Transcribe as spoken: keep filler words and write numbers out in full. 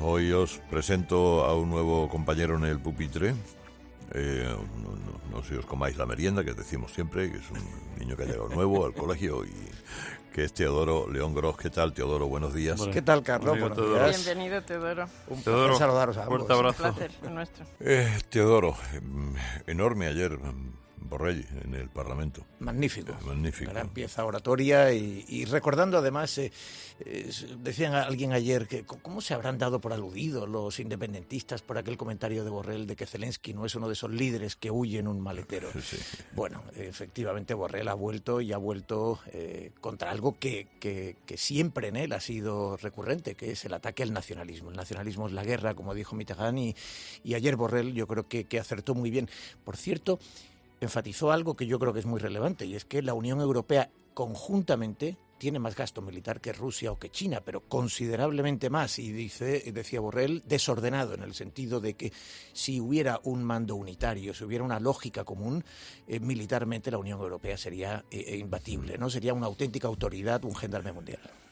hoy os presento a un nuevo compañero en el pupitre. Eh, no, no, no si os comáis la merienda, que decimos siempre, que es un niño que ha llegado nuevo al colegio y que es Teodoro León Gros. ¿Qué tal, Teodoro? Buenos días. Bueno, ¿qué tal, Carlos? Buenos Buenos días. Bienvenido, Teodoro. Un Teodoro, placer saludaros a ambos. fuerte abrazo. Un placer, es nuestro. Eh, Teodoro, enorme ayer Borrell en el Parlamento. Magnífico. Eh, magnífico. Gran pieza oratoria y, y recordando además, eh, eh, decían a alguien ayer que cómo se habrán dado por aludidos los independentistas por aquel comentario de Borrell de que Zelensky no es uno de esos líderes que huye en un maletero. Sí. Bueno, efectivamente Borrell ha vuelto y ha vuelto eh, contra algo que, que, que siempre en él ha sido recurrente, que es el ataque al nacionalismo. El nacionalismo es la guerra, como dijo Mitterrand, y, y ayer Borrell yo creo que, que acertó muy bien. Por cierto, enfatizó algo que yo creo que es muy relevante, y es que la Unión Europea conjuntamente tiene más gasto militar que Rusia o que China, pero considerablemente más, y dice, decía Borrell, desordenado, en el sentido de que si hubiera un mando unitario, si hubiera una lógica común, eh, militarmente la Unión Europea sería eh, imbatible, ¿no? Sería una auténtica autoridad, un gendarme mundial.